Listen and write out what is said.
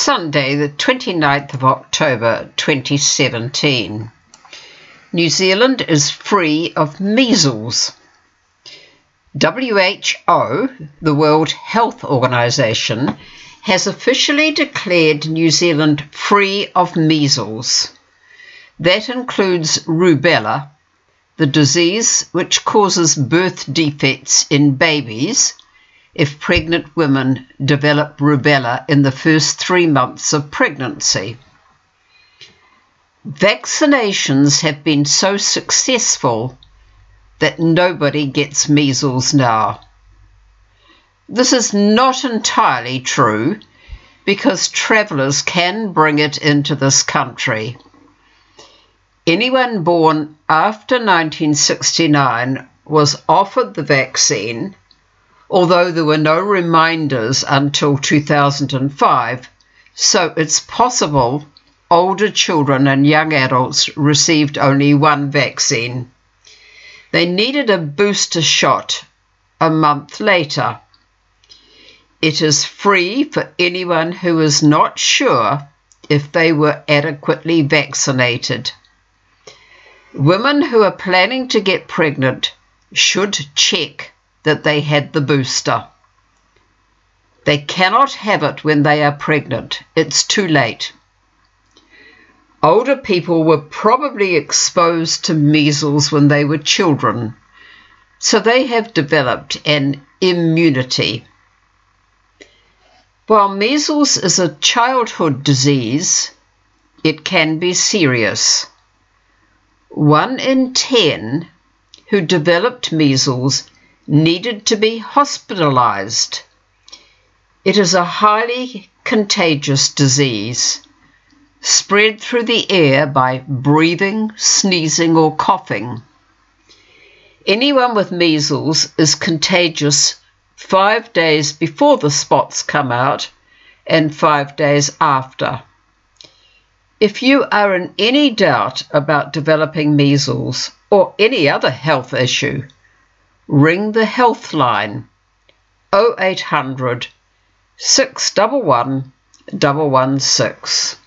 Sunday, the 29th of October 2017. New Zealand is free of measles. WHO, the World Health Organization, has officially declared New Zealand free of measles. That includes rubella, the disease which causes birth defects in babies if pregnant women develop rubella in the first 3 months of pregnancy. Vaccinations have been so successful that nobody gets measles now. This is not entirely true because travellers can bring it into this country. Anyone born after 1969 was offered the vaccine, although there were no reminders until 2005, so it's possible older children and young adults received only one vaccine. They needed a booster shot a month later. It is free for anyone who is not sure if they were adequately vaccinated. Women who are planning to get pregnant should check that they had the booster. They cannot have it when they are pregnant. It's too late. Older people were probably exposed to measles when they were children, so they have developed an immunity. While measles is a childhood disease, it can be serious. 1 in 10 who developed measles needed to be hospitalized. It is a highly contagious disease, spread through the air by breathing, sneezing, or coughing. Anyone with measles is contagious 5 days before the spots come out and 5 days after. If you are in any doubt about developing measles or any other health issue, ring the health line 0800 611 116.